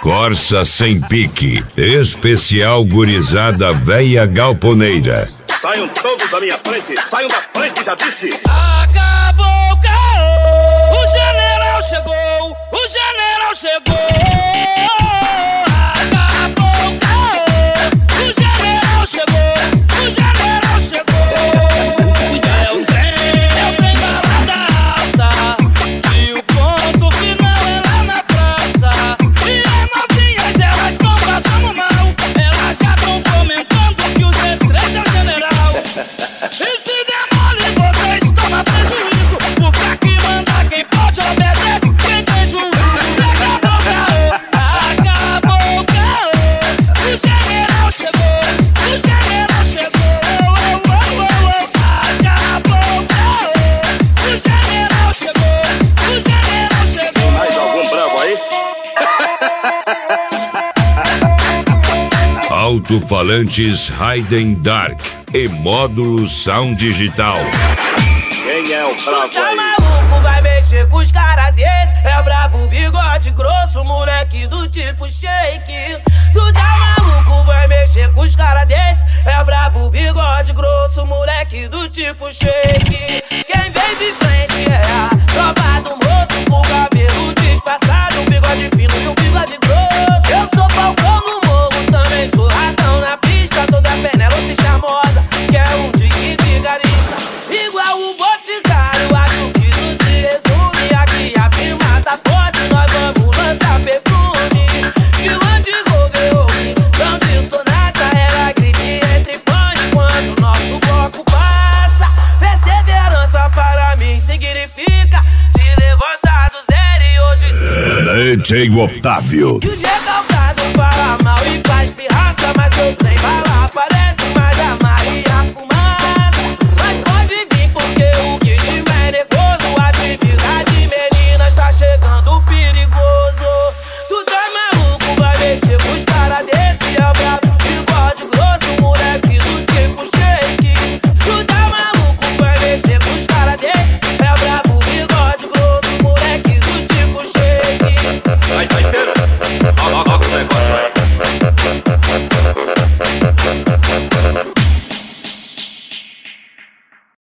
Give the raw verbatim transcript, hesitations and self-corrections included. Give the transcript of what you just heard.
Corsa sem pique, especial gurizada véia galponeira. Saiam todos da minha frente, saiam da frente, já disse. Acabou o caô, o general chegou, o general chegou. Acabou o caô, o general chegou, o general chegou. É o trem, é o trem balada alta, e o ponto final é lá na praça. E as novinhas, elas estão passando mal, elas já estão comentando que o G três é o general. E se demole, vocês tomam prejuízo, porque aqui manda quem pode, obedece quem tem juízo. Acabou o caô, acabou o caô, o general chegou, o general chegou. Oh, oh, oh, oh. Acabou o caô, o general chegou, o general chegou. Mais algum bravo aí? Alto-falantes Raiden Dark e módulo Sound Digital. Quem é o bravo Tá aí? maluco, vai mexer com os caras desse. É brabo, bigode grosso, moleque do tipo shake. Tu tá maluco, vai mexer com os caras desse. É brabo, bigode grosso, moleque do tipo shake. Quem vem de frente é a tropa do moço, com o cabelo disfarçado, um bigode fino e um bigode grosso. Eu sou Falcão no morro, também sou ratão na pista. Toda Penélope charmosa, que é um tique vigarista. Igual o Boticário, acho que não se resume. Aqui a firma tá forte, nós vamos lançar perfume. Vilã de Governo, não de sonata. Ela grite entre pães quando nosso bloco passa. Perseverança para mim significa se levantar do zero e hoje sim. D J Otávio. Que o G calcado fala mal e faz pirraça, mas eu trem vai lá para